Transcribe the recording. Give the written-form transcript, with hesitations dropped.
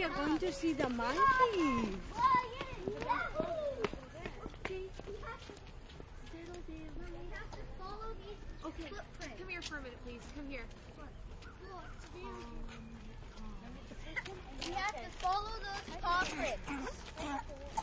are going to see the monkey. Okay, come here for a minute, please. Come here. We have to follow those paw prints.